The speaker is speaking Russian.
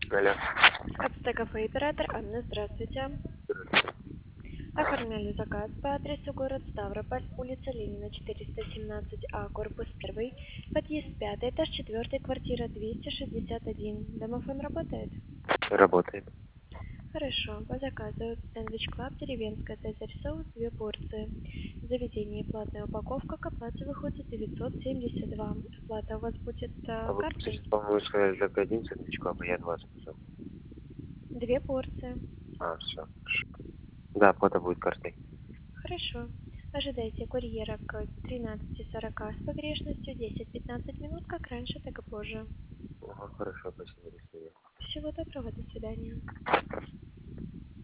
Алло. Ацтекафе оператор Анна, здравствуйте. Оформляли заказ по адресу город Ставрополь, улица Ленина, 417А, корпус 1, подъезд 5, этаж 4, квартира 261. Домофон работает? Работает. Хорошо, по заказу сэндвич клаб, деревенская, цезарь соус, 2 порции. Заведение, платная упаковка, к оплате выходит 972. Оплата у вас будет А вы, картой? по-моему, сказали только один сэндвичку, а я два заказал. 2 порции. Все. Да, оплата будет картой. Хорошо. Ожидайте курьера к 13:40 с погрешностью 10-15 минут, как раньше, так и позже. Ага, хорошо, спасибо, до свидания. Всего доброго, до свидания.